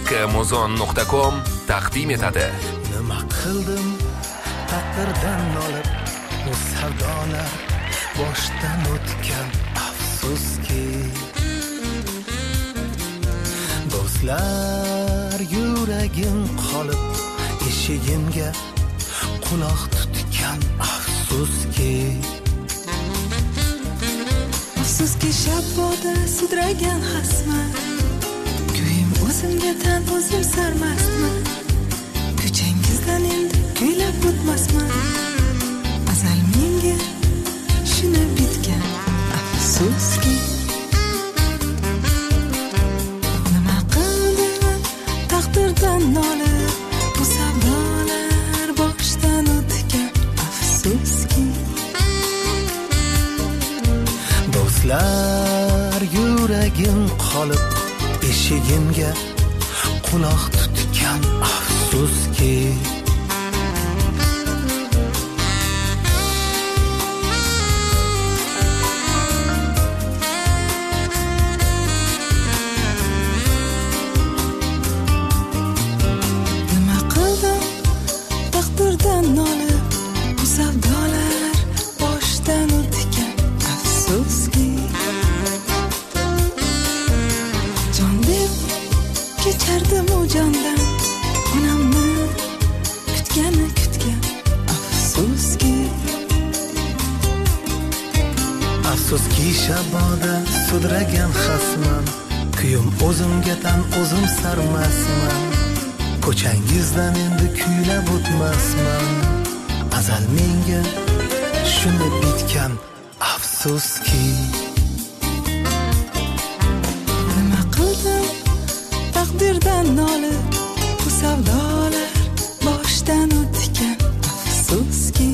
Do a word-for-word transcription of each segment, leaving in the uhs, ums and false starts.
Kamozon nuqta com taqdim etadi. Nima qildim taqdirdan olib, bu savdolar boshdan o'tgan, afsuski. Do'stlar yuragim qolib, eshigimga quloq tutgan, afsuski. Afsuski shaboda sudragan xasman, kuyim o'zimga tan o'zim sarmasman. Ko'changizdan endi kuylab o'tmasman. Azal menga shuni bitgan, afsuski. Nima qildim taqdirdan nolib, bu savdolar boshdan o'tgan, afsuski. Do'stlar yuragim qolib, eshigimga quloq tutgan, afsuski. Nima qildim taqdirdan nolib, bu savdolar boshdan o'tgan, afsuski. Jon deb kechardim u jondan, onamni kutgani kutgan, afsuski. Afsuski shaboda sudragan xasman, kuyim o'zimga tan o'zim sarmasman. Ko'changizdan endi kuylab o'tmasman. Azal menga shuni bitgan, afsuski. Nima qildim taqdirdan nolib, bu savdolar boshdan o'tgan, afsuski.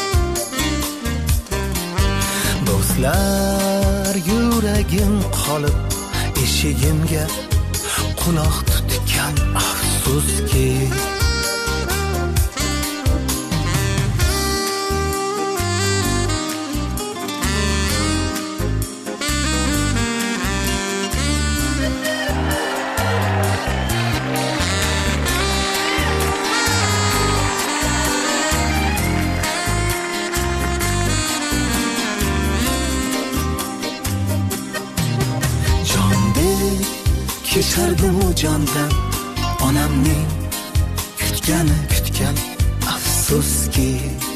Do'stlar yuragim qolib, eshigimga quloq tutgan, afsuski. Kechardim u jondan, onamning kutgani kutgan, afsuski.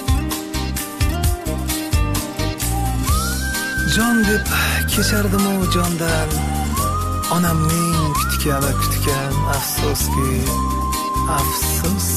Jon deb kechardim u jondan, onamning kutgani kutgan, afsuski. Afsus.